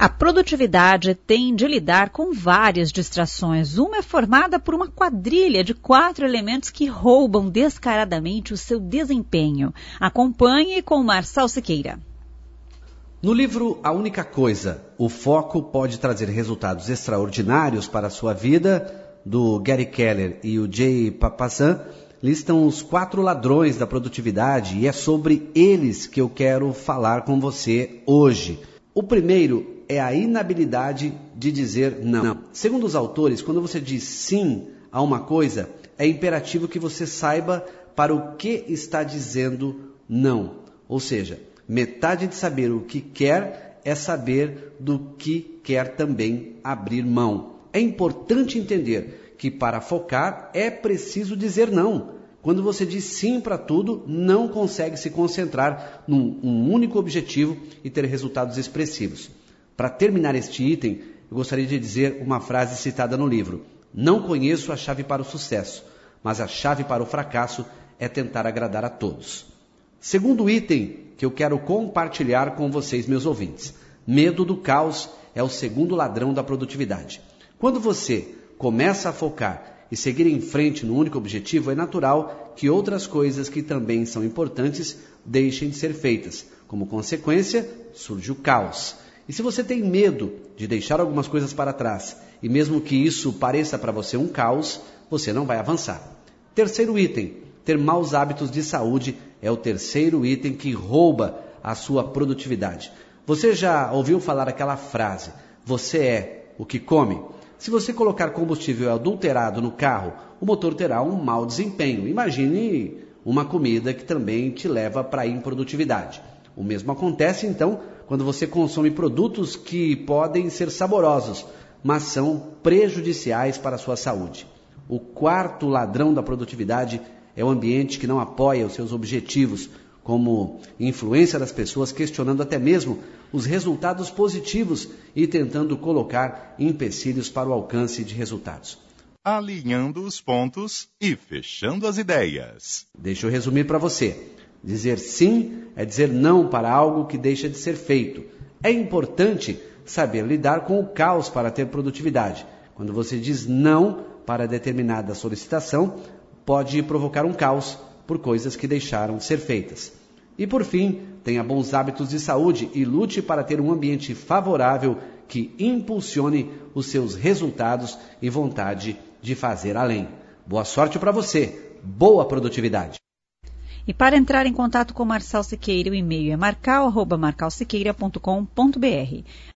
A produtividade tem de lidar com várias distrações. Uma é formada por uma quadrilha de 4 elementos que roubam descaradamente o seu desempenho. Acompanhe com Marçal Siqueira. No livro A Única Coisa, o foco pode trazer resultados extraordinários para a sua vida, do Gary Keller e o Jay Papasan, listam os 4 ladrões da produtividade e é sobre eles que eu quero falar com você hoje. O primeiro é a inabilidade de dizer não. Segundo os autores, quando você diz sim a uma coisa, é imperativo que você saiba para o que está dizendo não. Ou seja, metade de saber o que quer é saber do que quer também abrir mão. É importante entender que para focar é preciso dizer não. Quando você diz sim para tudo, não consegue se concentrar num único objetivo e ter resultados expressivos. Para terminar este item, eu gostaria de dizer uma frase citada no livro. Não conheço a chave para o sucesso, mas a chave para o fracasso é tentar agradar a todos. Segundo item que eu quero compartilhar com vocês, meus ouvintes. Medo do caos é o segundo ladrão da produtividade. Quando você começa a focar e seguir em frente no único objetivo, é natural que outras coisas que também são importantes deixem de ser feitas. Como consequência, surge o caos. E se você tem medo de deixar algumas coisas para trás, e mesmo que isso pareça para você um caos, você não vai avançar. Terceiro item, ter maus hábitos de saúde é o terceiro item que rouba a sua produtividade. Você já ouviu falar aquela frase, você é o que come? Se você colocar combustível adulterado no carro, o motor terá um mau desempenho. Imagine uma comida que também te leva para a improdutividade. O mesmo acontece, então, quando você consome produtos que podem ser saborosos, mas são prejudiciais para a sua saúde. O quarto ladrão da produtividade é o ambiente que não apoia os seus objetivos, como influência das pessoas questionando até mesmo os resultados positivos e tentando colocar empecilhos para o alcance de resultados. Alinhando os pontos e fechando as ideias. Deixa eu resumir para você. Dizer sim é dizer não para algo que deixa de ser feito. É importante saber lidar com o caos para ter produtividade. Quando você diz não para determinada solicitação, pode provocar um caos por coisas que deixaram de ser feitas. E por fim, tenha bons hábitos de saúde e lute para ter um ambiente favorável que impulsione os seus resultados e vontade de fazer além. Boa sorte para você. Boa produtividade. E para entrar em contato com Marçal Siqueira, o e-mail é marcal@marcalsiqueira.com.br.